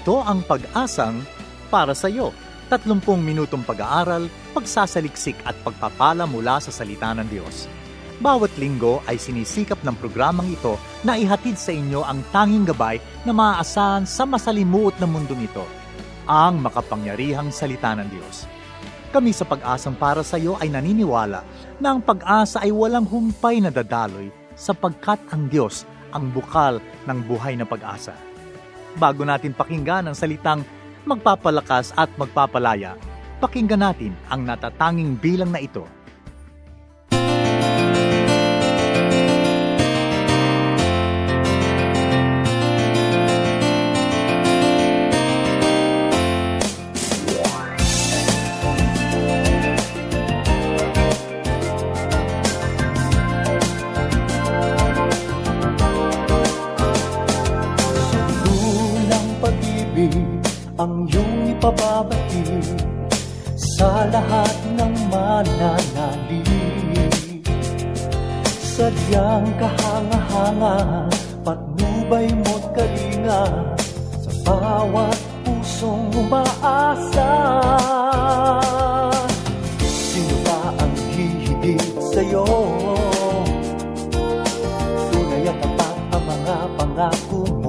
Ito ang Pag-asang para sa iyo. 30 minutong pag-aaral, pagsasaliksik at pagpapala mula sa salita ng Diyos. Bawat linggo ay sinisikap ng programang ito na ihatid sa inyo ang tanging gabay na maaasahan sa masalimuot na mundong ito, ang makapangyarihang salita ng Diyos. Kami sa Pag-asang para sa iyo ay naniniwala na ang pag-asa ay walang humpay na dadaloy sapagkat ang Diyos ang bukal ng buhay na pag-asa. Bago natin pakinggan ang salitang magpapalakas at magpapalaya, pakinggan natin ang natatanging bilang na ito. Ang iyong ipababati sa lahat ng mananalig. Sadyang kahanga-hanga, patnubay mo't kalinga sa bawat pusong umaasa. Sino ba ang hihigit sa'yo? Tunay at tapat ang mga pangako mo.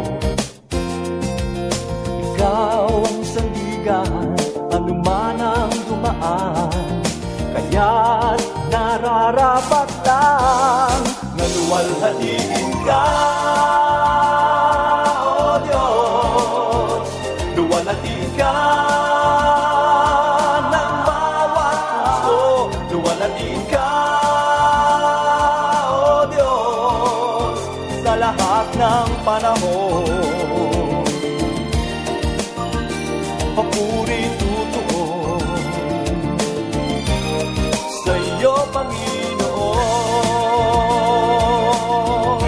Ikaw ang sandigan, anuman ang dumaan, kaya't nararapat lang na luwalhatiin ka, O Diyos. Luwalhatiin ka ng bawat puso, luwalhatiin ka, O Diyos, sa lahat ng panahon. Papuri tutuon sa iyo, Panginoon.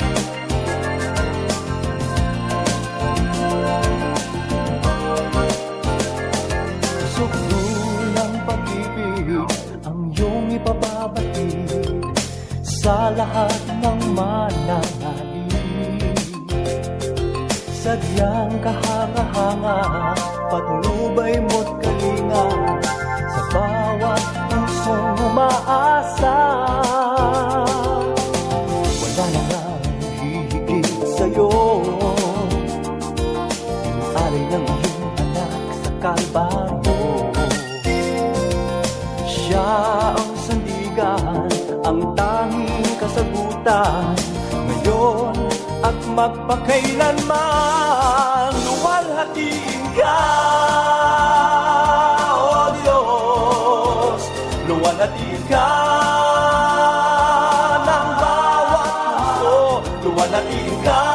Suklo ng pag-ibig ang iyong ipababati sa lahat ng mananalig. Sadyang kahanga-hanga, patnubay mo't kalinga sa bawat pusong umaasa. Wala na nga hihigit sa'yo, inalay ng iyong anak sa Kalbaryo. Siya ang sandigan, ang tanging kasagutan, ngayon at magpakailanman. Luwalhatiin ka, O Diyos. Luwalhatiin ka ng bawat puso, luwalhatiin ka,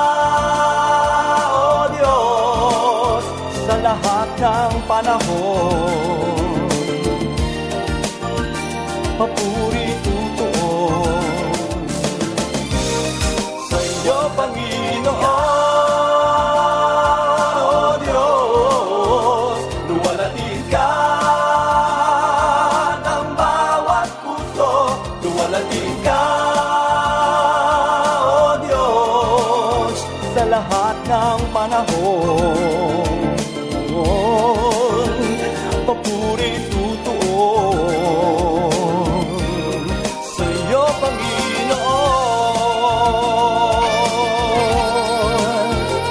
O Diyos, sa lahat ng panahon. Papuri tutuon sa iyo, Panginoon. Lahat ng panahon, papuri tutuon sa iyo, Panginoon.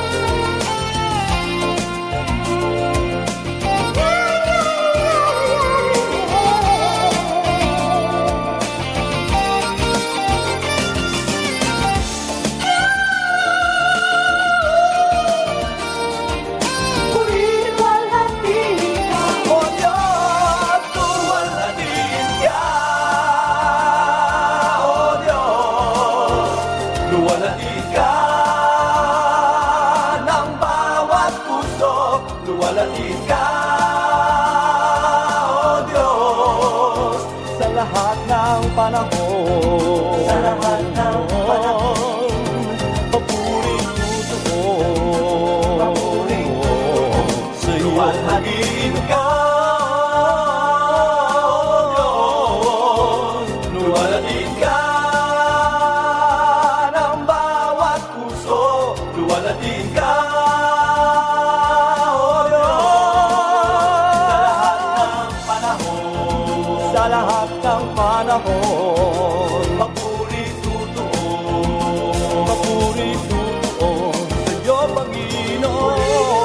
Luwalhatiin ka ng bawat puso, luwalhatiin ka, O Diyos, sa lahat ng panahon. Sa lahat ng panahon, papuri tutuon, papuri tutuon sa iyo. Luwalhatiin ka, O Diyos, luwalhatiin ka ng bawat puso, luwalhatiin ka, lahat ng panahon. Papuri totoo sa iyo, Panginoon.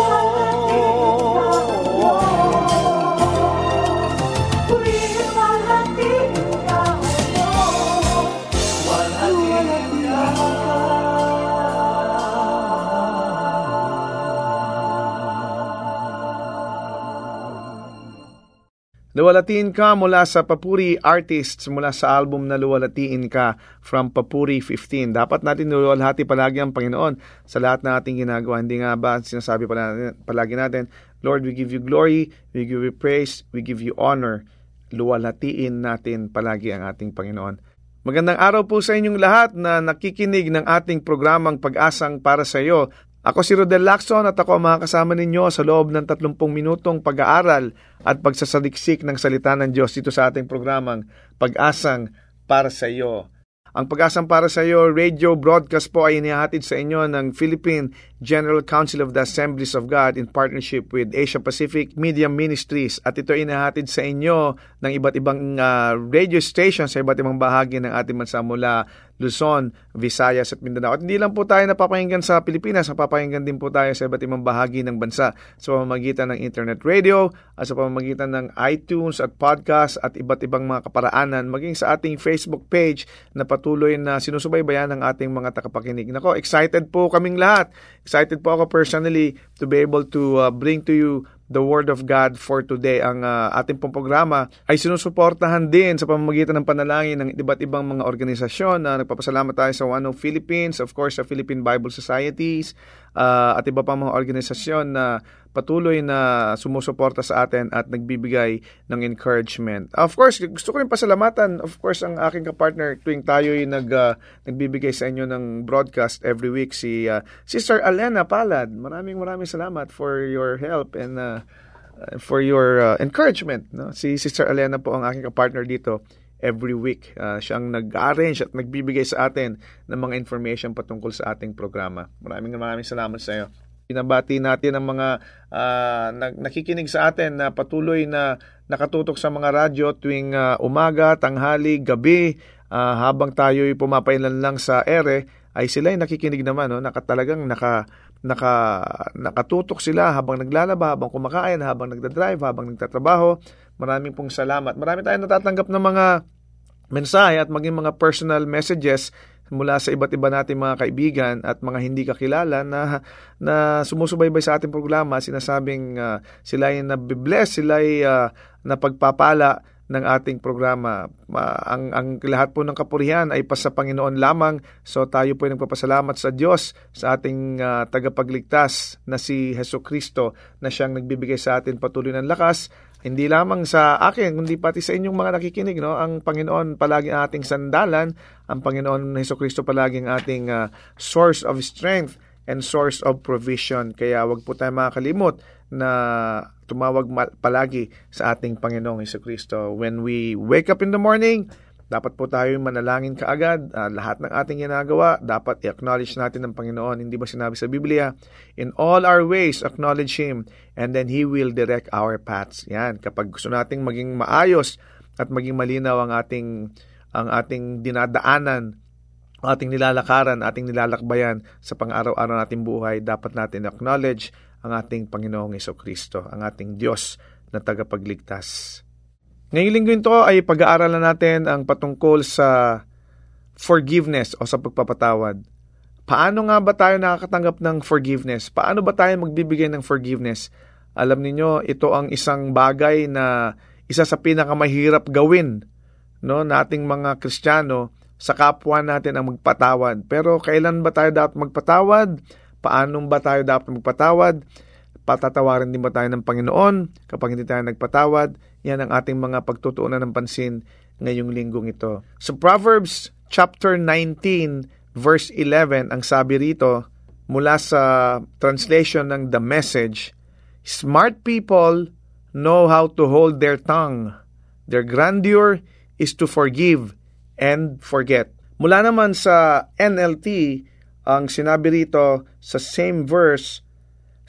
Luwalatiin ka mula sa Papuri Artists, mula sa album na Luwalatiin Ka from Papuri 15. Dapat natin luwalhati palagi ang Panginoon sa lahat ng ating ginagawa. Hindi nga ba sinasabi palagi natin, Lord, we give you glory, we give you praise, we give you honor. Luwalhatiin natin palagi ang ating Panginoon. Magandang araw po sa inyong lahat na nakikinig ng ating programang Pag-asang para sa iyo. Ako si Rodel Lacson at ako ang makakasama ninyo sa loob ng 30 minutong pag-aaral at pagsasaliksik ng salita ng Diyos dito sa ating programang Pag-asang para sa iyo. Ang Pag-asang para sa iyo radio broadcast po ay inihahatid sa inyo ng Philippine General Council of the Assemblies of God in partnership with Asia Pacific Media Ministries, at ito ay inihahatid sa inyo ng iba't ibang radio stations sa iba't ibang bahagi ng ating bansa mula Luzon, Visayas at Mindanao. At hindi lang po tayo napapakinggan sa Pilipinas, napapakinggan din po tayo sa iba't ibang bahagi ng bansa sa pamamagitan ng internet radio at sa pamamagitan ng iTunes at podcast at iba't ibang mga kaparaanan, maging sa ating Facebook page na patuloy na sinusubaybayan ng ating mga tagapakinig. Nako, excited po kaming lahat. Excited po ako personally to be able to bring to you the Word of God for today. Ang ating pong programa ay sinusuportahan din sa pamamagitan ng panalangin ng iba't ibang mga organisasyon. Nagpapasalamat tayo sa One Philippines, of course sa Philippine Bible Societies, at iba pang mga organisasyon na patuloy na sumusuporta sa atin at nagbibigay ng encouragement. Of course, gusto ko rin pasalamatan, of course, ang aking kapartner tuwing tayo'y nagbibigay sa inyo ng broadcast every week, si Sister Alena Palad. Maraming salamat for your help and for your encouragement. No? Si Sister Alena po ang aking kapartner dito every week. Siyang nag-arrange at nagbibigay sa atin ng mga information patungkol sa ating programa. Maraming salamat sa iyo. Pinabati natin ang mga nakikinig sa atin na patuloy na nakatutok sa mga radyo tuwing umaga, tanghali, gabi, habang tayo'y pumapailan lang sa ere, ay sila'y nakikinig naman, no? Talagang nakatutok sila habang naglalaba, habang kumakain, habang nagdadrive, habang nagtatrabaho. Maraming pong salamat. Marami tayong natatanggap ng mga mensahe at maging mga personal messages mula sa iba't iba nating mga kaibigan at mga hindi kakilala na sumusubaybay sa ating programa, sinasabing sila ay nabibless, sila ay napagpapala ng ating programa. Ang lahat po ng kapurihan ay sa Panginoon lamang. So tayo po ay nagpapasalamat sa Diyos, sa ating tagapagligtas na si Jesucristo, na siyang nagbibigay sa atin patuloy ng lakas. Hindi lamang sa akin, kundi pati sa inyong mga nakikinig. No? Ang Panginoon palagi ang ating sandalan. Ang Panginoon Jesucristo palagi ang ating source of strength and source of provision. Kaya wag po tayo makakalimot na tumawag palagi sa ating Panginoong Jesucristo. When we wake up in the morning, dapat po tayo manalangin kaagad. Lahat ng ating ginagawa, dapat i-acknowledge natin ng Panginoon. Hindi ba sinabi sa Biblia, in all our ways, acknowledge Him, and then He will direct our paths. Yan, kapag gusto nating maging maayos at maging malinaw ang ating dinadaanan, ating nilalakaran, ating nilalakbayan sa pang-araw-araw nating buhay, dapat natin acknowledge ang ating Panginoong Jesucristo, ang ating Diyos na tagapagligtas. Ngayong linggo ito ay pag-aaralan natin ang patungkol sa forgiveness o sa pagpapatawad. Paano nga ba tayo nakakatanggap ng forgiveness? Paano ba tayo magbibigay ng forgiveness? Alam niyo, ito ang isang bagay na isa sa pinakamahirap gawin, no, nating mga Kristiyano, sa kapwa natin ang magpatawad. Pero kailan ba tayo dapat magpatawad? Paano ba tayo dapat magpatawad? Patatawarin din ba tayo ng Panginoon kapag hindi tayo nagpatawad? Yan ang ating mga pagtutuunan ng pansin ngayong linggong ito. Sa Proverbs chapter 19 verse 11, ang sabi rito mula sa translation ng The Message, smart people know how to hold their tongue. Their grandeur is to forgive and forget. Mula naman sa NLT, ang sinabi rito sa same verse,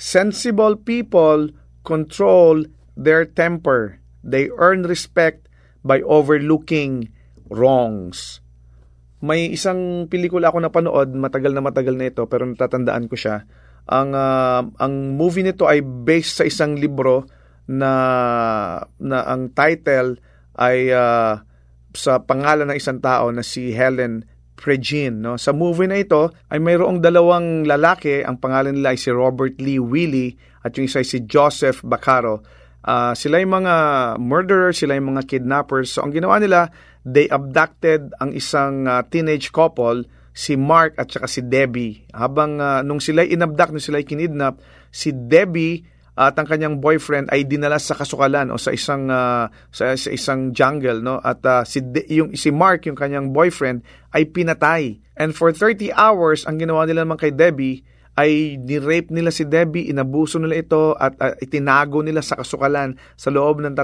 sensible people control their temper. They earn respect by overlooking wrongs. May isang pelikula ako napanood, matagal na ito, pero natatandaan ko siya. Ang movie nito ay based sa isang libro na ang title ay sa pangalan ng isang tao na si Helen Pregin. No? Sa movie na ito ay mayroong dalawang lalaki, ang pangalan nila ay si Robert Lee Willie at yung isa ay si Joseph Vaccaro. Sila yung mga murderers, sila yung mga kidnappers. So ang ginawa nila, they abducted ang isang teenage couple, si Mark at saka si Debbie. Habang nung sila'y inabduct, nung sila'y kinidnap, si Debbie at ang kanyang boyfriend ay dinala sa kasukalan o sa isang jungle, no? At si Mark, yung kanyang boyfriend, ay pinatay. And for 30 hours, ang ginawa nila naman kay Debbie ay ni-rape nila si Debbie, inabuso nila ito at itinago nila sa kasukalan sa loob ng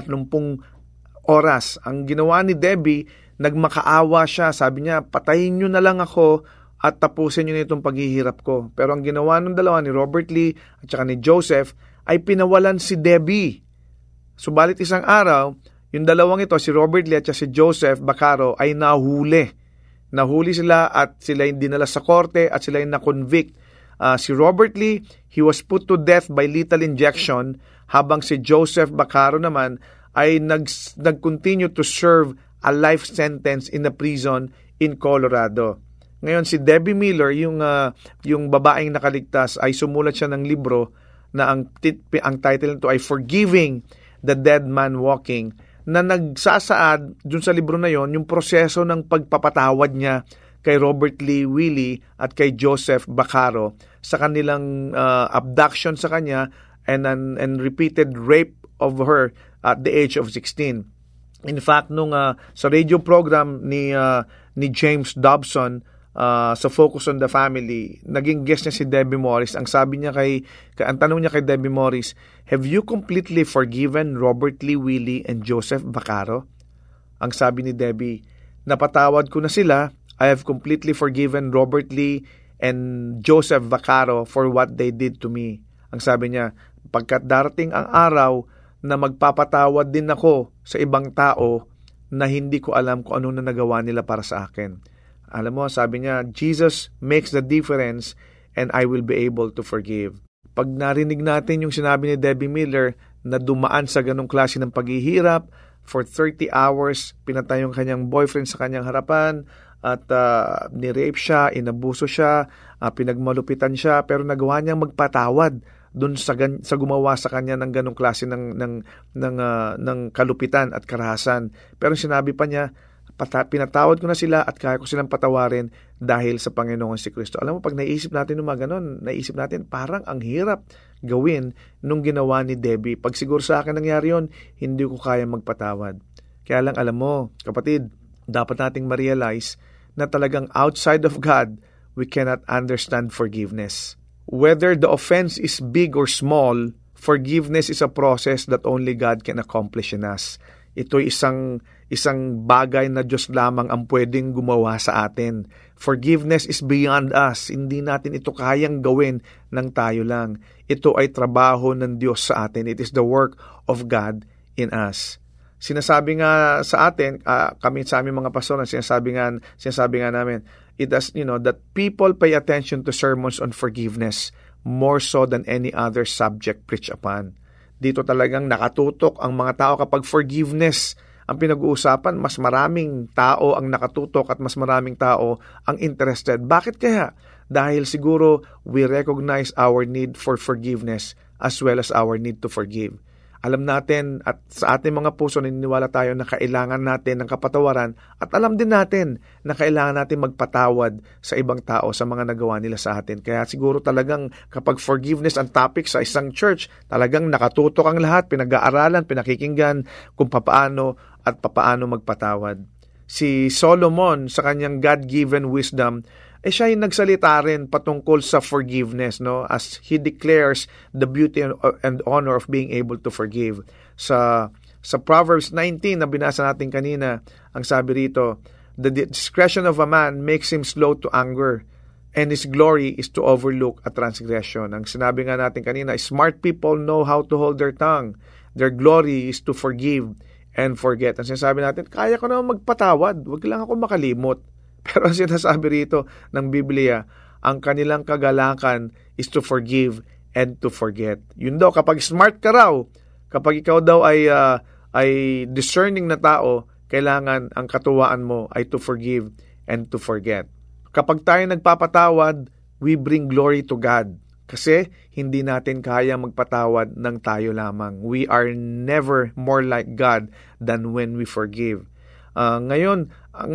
30 oras. Ang ginawa ni Debbie, nagmakaawa siya. Sabi niya, patayin nyo na lang ako at tapusin nyo na itong paghihirap ko. Pero ang ginawa ng dalawa, ni Robert Lee at saka ni Joseph, ay pinawalan si Debbie. Subalit isang araw, yung dalawang ito, si Robert Lee at si Joseph Vaccaro, ay nahuli. Nahuli sila at sila yung dinala sa korte at sila yung na-convict. Si Robert Lee, he was put to death by lethal injection, habang si Joseph Vaccaro naman ay nag-continue to serve a life sentence in a prison in Colorado. Ngayon, si Debbie Miller, yung babaeng nakaligtas, ay sumulat siya ng libro na ang title nito ay Forgiving the Dead Man Walking, na nagsasaad dun sa libro na yon yung proseso ng pagpapatawad niya kay Robert Lee Willie at kay Joseph Vaccaro sa kanilang abduction sa kanya and repeated rape of her at the age of 16. In fact, nung sa radio program ni James Dobson, sa Focus on the Family, naging guest niya si Debbie Morris. Ang tanong niya kay Debbie Morris, have you completely forgiven Robert Lee Willie and Joseph Vaccaro? Ang sabi ni Debbie, napatawad ko na sila. I have completely forgiven Robert Lee and Joseph Vaccaro for what they did to me. Ang sabi niya, pagkat darating ang araw na magpapatawad din ako sa ibang tao na hindi ko alam kung ano na nagawa nila para sa akin. Alam mo, sabi niya, Jesus makes the difference and I will be able to forgive. Pag narinig natin yung sinabi ni Debbie Miller na dumaan sa ganong klase ng paghihirap, for 30 hours, pinatay yung kanyang boyfriend sa kanyang harapan at ni-rape siya, inabuso siya, pinagmalupitan siya, pero nagawa niyang magpatawad doon sa gumawa sa kanya ng ganong klase ng kalupitan at karahasan. Pero sinabi pa niya, pinatawad ko na sila at kaya ko silang patawarin dahil sa Panginoon si Kristo. Alam mo, pag naisip natin ng mga ganon, naisip natin parang ang hirap gawin nung ginawa ni Debbie. Pag siguro sa akin nangyari yun, hindi ko kaya magpatawad. Kaya lang alam mo, kapatid, dapat nating ma-realize na talagang outside of God, we cannot understand forgiveness. Whether the offense is big or small, forgiveness is a process that only God can accomplish in us. Ito'y isang bagay na Diyos lamang ang pwedeng gumawa sa atin. Forgiveness is beyond us. Hindi natin ito kayang gawin ng tayo lang. Ito ay trabaho ng Diyos sa atin. It is the work of God in us. Sinasabi nga sa atin, kami sa aming mga pastor, sinasabi nga namin, that people pay attention to sermons on forgiveness more so than any other subject preached upon. Dito talagang nakatutok ang mga tao kapag forgiveness ang pinag-uusapan, mas maraming tao ang nakatutok at mas maraming tao ang interested. Bakit kaya? Dahil siguro we recognize our need for forgiveness as well as our need to forgive. Alam natin at sa ating mga puso naniniwala tayo na kailangan natin ng kapatawaran at alam din natin na kailangan natin magpatawad sa ibang tao sa mga nagawa nila sa atin. Kaya siguro talagang kapag forgiveness ang topic sa isang church, talagang nakatutok ang lahat, pinag-aaralan, pinakikinggan kung papaano at papaano magpatawad. Si Solomon sa kanyang God-given wisdom, siya yung nagsalita rin patungkol sa forgiveness, no? As he declares the beauty and honor of being able to forgive. Sa Proverbs 19 na binasa natin kanina, ang sabi rito, the discretion of a man makes him slow to anger, and his glory is to overlook a transgression. Ang sinabi nga natin kanina, smart people know how to hold their tongue. Their glory is to forgive, and forget. Ang sinasabi natin, kaya ko naman magpatawad, wag lang ako makalimot. Pero ang sinasabi rito ng Biblia, ang kanilang kagalakan is to forgive and to forget. Yun daw, kapag smart ka raw, kapag ikaw daw ay discerning na tao, kailangan ang katuwaan mo ay to forgive and to forget. Kapag tayo nagpapatawad, we bring glory to God. Kasi hindi natin kaya magpatawad ng tayo lamang. We are never more like God than when we forgive. Ngayong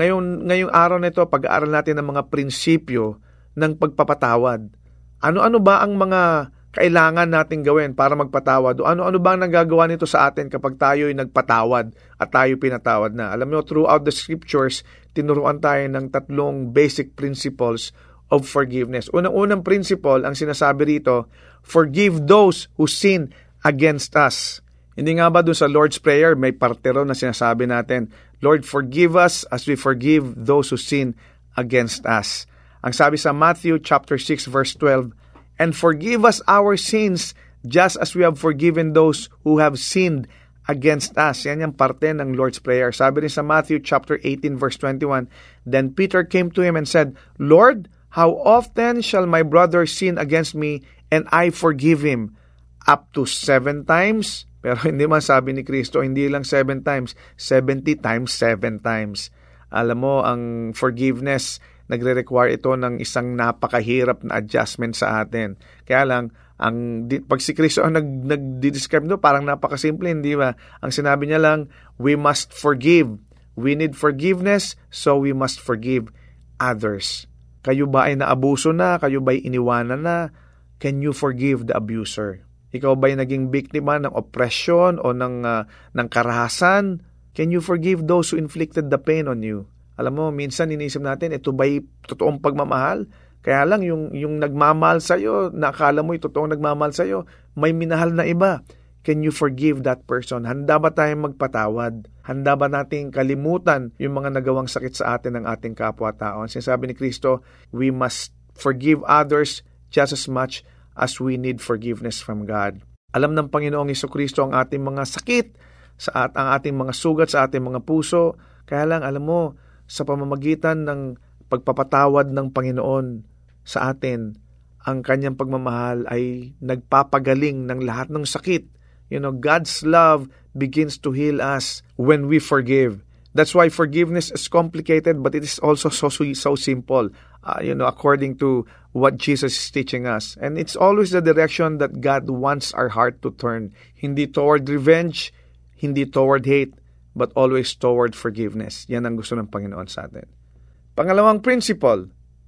araw na ito, pag-aaral natin ng mga prinsipyo ng pagpapatawad. Ano-ano ba ang mga kailangan natin gawin para magpatawad? O ano-ano ba ang nagagawa nito sa atin kapag tayo ay nagpatawad at tayo pinatawad na? Alam mo, throughout the scriptures, tinuruan tayo ng 3 basic principles of forgiveness. Unang-unang principle, ang sinasabi rito, forgive those who sin against us. Hindi nga ba doon sa Lord's Prayer, may parte ron na sinasabi natin, Lord, forgive us as we forgive those who sin against us. Ang sabi sa Matthew chapter 6 verse 12, and forgive us our sins just as we have forgiven those who have sinned against us. Yan yung parte ng Lord's Prayer. Sabi rin sa Matthew chapter 18 verse 21, then Peter came to him and said, Lord, how often shall my brother sin against me and I forgive him? Up to 7 times? Pero hindi man sabi ni Kristo, hindi lang 7 times, 70 times 7 times. Alam mo, ang forgiveness, nagre-require ito ng isang napakahirap na adjustment sa atin. Kaya lang, pag si Kristo ang nag-describe nito, parang napakasimple, hindi ba? Ang sinabi niya lang, we must forgive. We need forgiveness, so we must forgive others. Kayo ba ay naabuso na? Kayo ba ay iniwanan na? Can you forgive the abuser? Ikaw ba ay naging biktima ng oppression o ng karahasan? Can you forgive those who inflicted the pain on you? Alam mo, minsan inisip natin, ito ba'y totoong pagmamahal? Kaya lang, yung nagmamahal sa'yo, nakala mo yung totoong nagmamahal sa'yo, may minahal na iba. Can you forgive that person? Handa ba tayong magpatawad? Handa ba nating kalimutan yung mga nagawang sakit sa atin ng ating kapwa-tao? Sinasabi ni Kristo, we must forgive others just as much as we need forgiveness from God. Alam ng Panginoong Jesucristo ang ating mga sakit, ang ating mga sugat sa ating mga puso. Kaya lang, alam mo, sa pamamagitan ng pagpapatawad ng Panginoon sa atin, ang kanyang pagmamahal ay nagpapagaling ng lahat ng sakit. You know, God's love begins to heal us when we forgive. That's why forgiveness is complicated, but it is also so simple, according to what Jesus is teaching us. And it's always the direction that God wants our heart to turn. Hindi toward revenge, hindi toward hate, but always toward forgiveness. Yan ang gusto ng Panginoon sa atin. Pangalawang principle,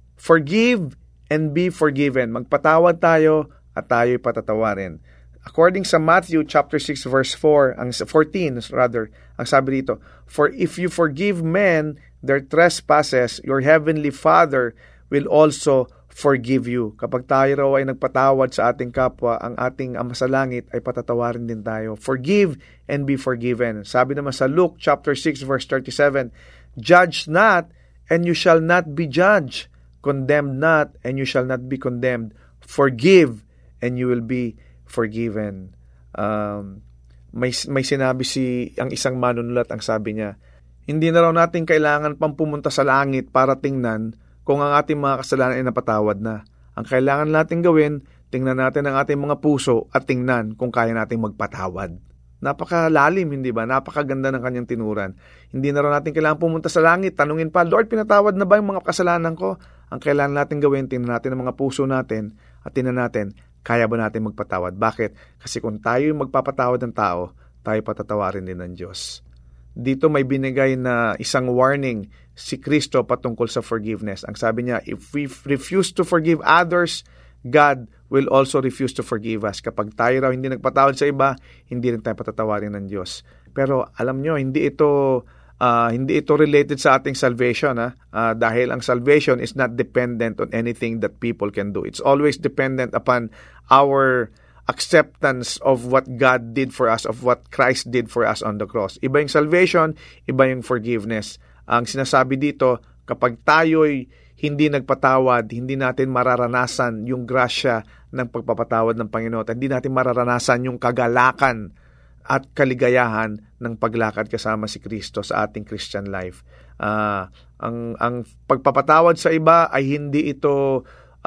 forgive and be forgiven. Magpatawad tayo at tayo'y patatawarin. According sa Matthew chapter 6 verse 14, ang sabi dito, for if you forgive men their trespasses, your heavenly Father will also forgive you. Kapag tayo raw ay nagpatawad sa ating kapwa, ang ating Ama sa Langit ay patatawarin din tayo. Forgive and be forgiven. Sabi naman sa Luke chapter 6 verse 37, judge not and you shall not be judged. Condemn not and you shall not be condemned. Forgive and you will be forgiven. May sinabi ang isang manunulat, ang sabi niya, hindi na raw natin kailangan pang pumunta sa langit para tingnan kung ang ating mga kasalanan ay napatawad na. Ang kailangan natin gawin, tingnan natin ang ating mga puso at tingnan kung kaya nating magpatawad. Napakalalim, hindi ba? Napakaganda ng kanyang tinuran. Hindi na raw natin kailangan pumunta sa langit, tanungin pa, Lord, pinatawad na ba yung mga kasalanan ko? Ang kailangan natin gawin, tingnan natin ang mga puso natin at tingnan natin, kaya ba natin magpatawad? Bakit? Kasi kung tayo yung magpapatawad ng tao, tayo patatawarin din ng Diyos. Dito may binigay na isang warning si Kristo patungkol sa forgiveness. Ang sabi niya, if we refuse to forgive others, God will also refuse to forgive us. Kapag tayo raw hindi nagpatawad sa iba, hindi rin tayo patatawarin ng Diyos. Pero alam nyo, hindi ito related sa ating salvation. Dahil ang salvation is not dependent on anything that people can do. It's always dependent upon our acceptance of what God did for us, of what Christ did for us on the cross. Iba yung salvation, iba yung forgiveness. Ang sinasabi dito, kapag tayo'y hindi nagpatawad, hindi natin mararanasan yung grasya ng pagpapatawad ng Panginoon. Hindi natin mararanasan yung kagalakan at kaligayahan ng paglakad kasama si Kristo sa ating Christian life. Ang pagpapatawad sa iba ay hindi ito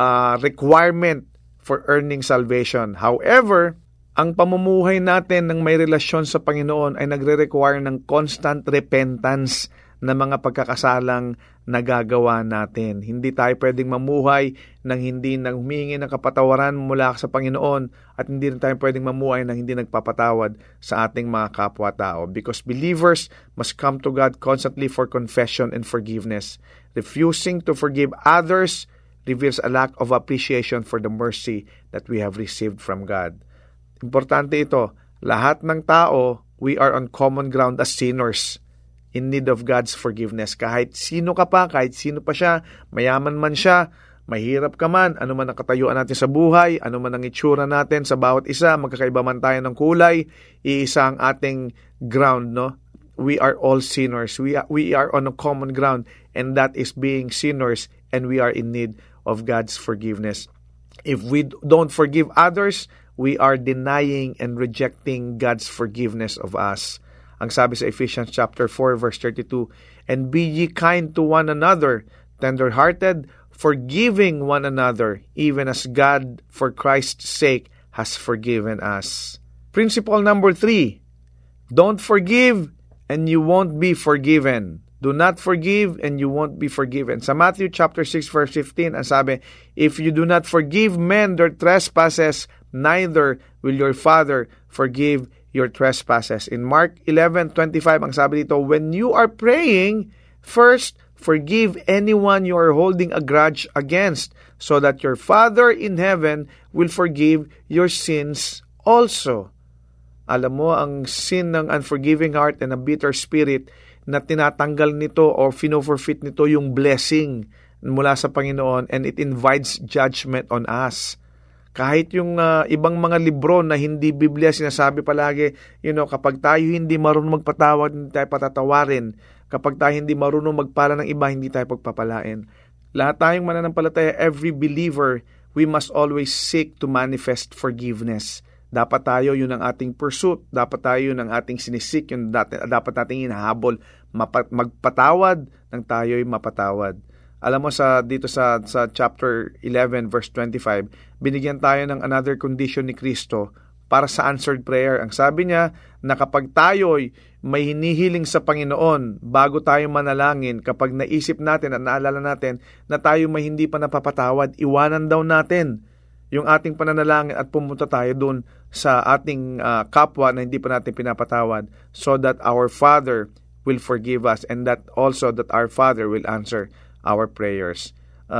requirement for earning salvation. However, ang pamumuhay natin ng may relasyon sa Panginoon ay nagre-require ng constant repentance na mga pagkakasalang nagagawa natin. Hindi tayo pwedeng mamuhay nang hindi humihingi ng kapatawaran mula sa Panginoon at hindi rin tayo pwedeng mamuhay nang hindi nagpapatawad sa ating mga kapwa-tao. Because believers must come to God constantly for confession and forgiveness. Refusing to forgive others reveals a lack of appreciation for the mercy that we have received from God. Importante ito, lahat ng tao, we are on common ground as sinners in need of God's forgiveness. Kahit sino ka pa, kahit sino pa siya, mayaman man siya, mahirap ka man, ano man ang katayuan natin sa buhay, ano man ang itsura natin sa bawat isa, magkakaiba man tayo ng kulay, iisa ang ating ground, no? We are all sinners. We are on a common ground, and that is being sinners, and we are in need of God's forgiveness. If we don't forgive others, we are denying and rejecting God's forgiveness of us. Ang sabi sa Ephesians chapter 4 verse 32, "And be ye kind to one another, tender-hearted, forgiving one another, even as God for Christ's sake has forgiven us." Principle number 3, don't forgive and you won't be forgiven. Do not forgive and you won't be forgiven. Sa Matthew chapter 6 verse 15, ang sabi, "If you do not forgive men their trespasses, neither will your Father forgive your trespasses." In Mark 11:25, ang sabi dito, "When you are praying, first forgive anyone you are holding a grudge against, so that your Father in heaven will forgive your sins also." Alam mo, ang sin ng unforgiving heart and a bitter spirit na tinatanggal nito o fino-forfeit nito yung blessing mula sa Panginoon, and it invites judgment on us. Kahit yung ibang mga libro na hindi Biblia, sinasabi palagi, kapag tayo hindi marunong magpatawad, hindi tayo patatawarin. Kapag tayo hindi marunong magpala ng iba, hindi tayo pagpapalain. Lahat tayong mananampalataya, every believer, we must always seek to manifest forgiveness. Dapat tayo, yun ang ating pursuit. Dapat tayo, yun ang ating sinisik. Yun dapat nating hinahabol. Magpatawad nang tayo'y mapatawad. Alam mo, dito sa chapter 11 verse 25, binigyan tayo ng another condition ni Kristo para sa answered prayer. Ang sabi niya na kapag tayo'y may hinihiling sa Panginoon bago tayo manalangin, kapag naisip natin at naalala natin na tayo may hindi pa napapatawad, iwanan daw natin yung ating pananalangin at pumunta tayo doon sa ating kapwa na hindi pa natin pinapatawad, so that our Father will forgive us, and that also that our Father will answer our prayers.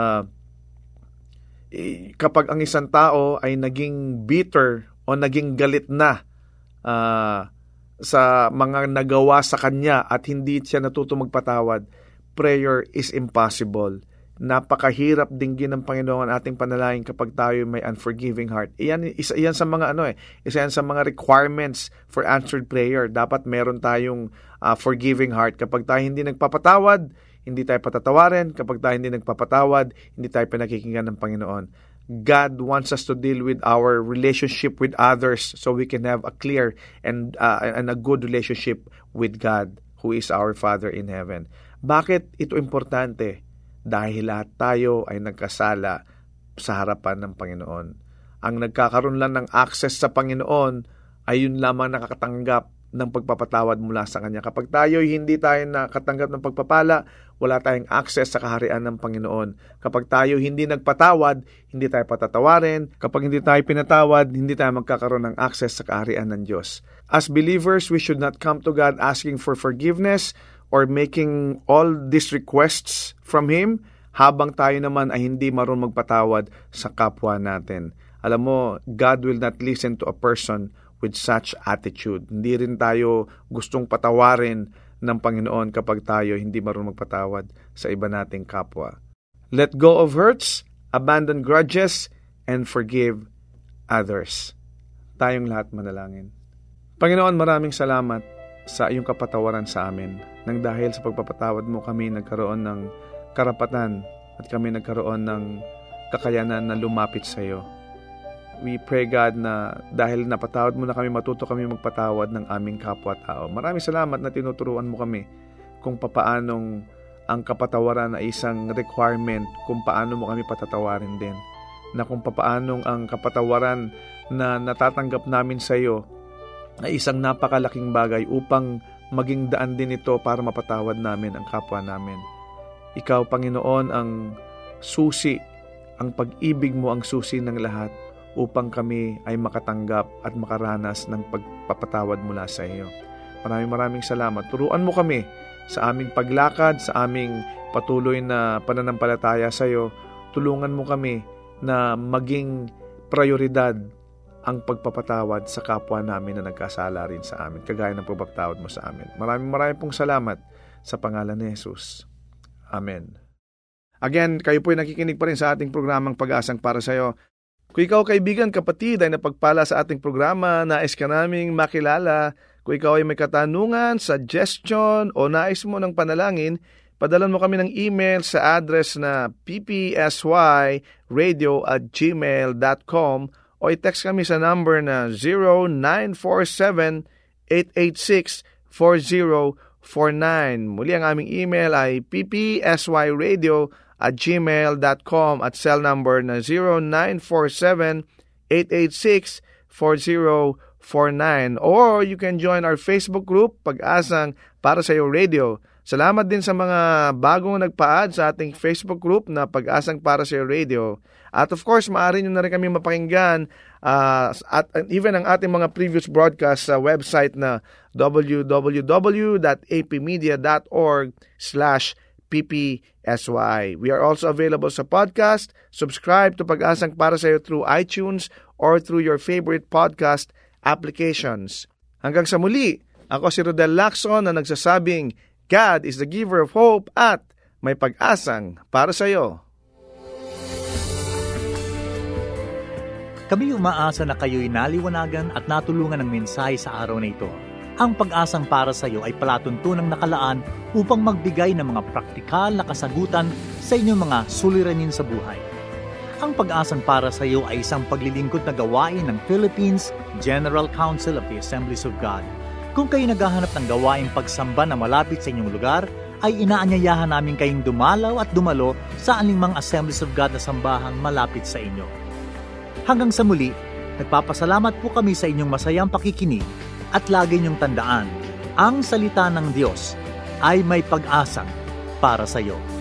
Kapag ang isang tao ay naging bitter o naging galit na sa mga nagawa sa kanya at hindi siya natuto magpatawad, prayer is impossible. Napakahirap dinggin ng Panginoon ating panalangin kapag tayo may unforgiving heart. Isa yan sa mga requirements for answered prayer. Dapat meron tayong forgiving heart. Kapag tayo hindi nagpapatawad, hindi tayo patatawarin. Kapag tayo hindi nagpapatawad, hindi tayo pinakikinggan ng Panginoon. God wants us to deal with our relationship with others so we can have a clear and a good relationship with God, who is our Father in heaven. Bakit ito importante? Dahil lahat tayo ay nagkasala sa harapan ng Panginoon. Ang nagkakaroon lang ng access sa Panginoon ay yun lamang nakakatanggap ng pagpapatawad mula sa Kanya. Kapag tayo hindi tayo nakatanggap ng pagpapala, wala tayong access sa kaharian ng Panginoon. Kapag tayo hindi nagpatawad, hindi tayo patatawarin. Kapag hindi tayo pinatawad, hindi tayo magkakaroon ng access sa kaharian ng Diyos. As believers, we should not come to God asking for forgiveness or making all these requests from Him habang tayo naman ay hindi marunong magpatawad sa kapwa natin. Alam mo, God will not listen to a person with such attitude. Hindi rin tayo gustong patawarin ng Panginoon kapag tayo hindi marunong magpatawad sa iba nating kapwa. Let go of hurts, abandon grudges, and forgive others. Tayong lahat manalangin. Panginoon, maraming salamat sa iyong kapatawaran sa amin. Nang dahil sa pagpapatawad mo, kami nagkaroon ng karapatan at kami nagkaroon ng kakayanan na lumapit sa iyo. We pray, God, na dahil napatawad mo na kami, matuto kami magpatawad ng aming kapwa-tao. Maraming salamat na tinuturuan mo kami kung papaanong ang kapatawaran ay isang requirement kung paano mo kami patatawarin din. Na kung papaanong ang kapatawaran na natatanggap namin sa iyo ay isang napakalaking bagay upang maging daan din ito para mapatawad namin ang kapwa namin. Ikaw, Panginoon, ang susi, ang pag-ibig mo ang susi ng lahat upang kami ay makatanggap at makaranas ng pagpapatawad mula sa iyo. Maraming salamat. Turuan mo kami sa aming paglakad, sa aming patuloy na pananampalataya sa iyo. Tulungan mo kami na maging prioridad ang pagpapatawad sa kapwa namin na nagkasala rin sa amin, kagaya ng pagpapatawad mo sa amin. Maraming pong salamat sa pangalan ni Jesus. Amen. Again, kayo po ay nakikinig pa rin sa ating programang Pag-asang para sa iyo. Kung ikaw, kaibigan, kapatid, ay napagpala sa ating programa, nais ka naming makilala. Kung ikaw ay may katanungan, suggestion, o nais mo ng panalangin, padalan mo kami ng email sa address na ppsyradio@gmail.com o i-text kami sa number na 0947-886-4049. Muli ang aming email ay ppsyradio@gmail.com at cell number na 0947-886-4049. Or you can join our Facebook group, Pag-asang para sa iyo Radio. Salamat din sa mga bagong nagpa-add sa ating Facebook group na Pag-asang para sa iyo Radio. At of course, maaari nyo na rin kami mapakinggan at even ang ating mga previous broadcast sa website na www.apmedia.org/ppsy. We are also available sa podcast. Subscribe to Pag-asang para sa iyo through iTunes or through your favorite podcast applications. Hanggang sa muli, ako si Rodel Lacson na nagsasabing, God is the giver of hope at may pag-asang para sa iyo. Kami umaasa na kayo'y naliwanagan at natulungan ng mensahe sa araw na ito. Ang Pag-asang para sa iyo ay palatuntunang nakalaan upang magbigay ng mga praktikal na kasagutan sa inyong mga suliranin sa buhay. Ang Pag-asang para sa iyo ay isang paglilingkod na gawain ng Philippines General Council of the Assemblies of God. Kung kayo naghahanap ng gawaing pagsamba na malapit sa inyong lugar, ay inaanyayahan namin kayong dumalaw at dumalo sa anumang Assemblies of God na sambahang malapit sa inyo. Hanggang sa muli, nagpapasalamat po kami sa inyong masayang pakikinig at lagi niyong tandaan, ang salita ng Diyos ay may pag-asang para sa iyo.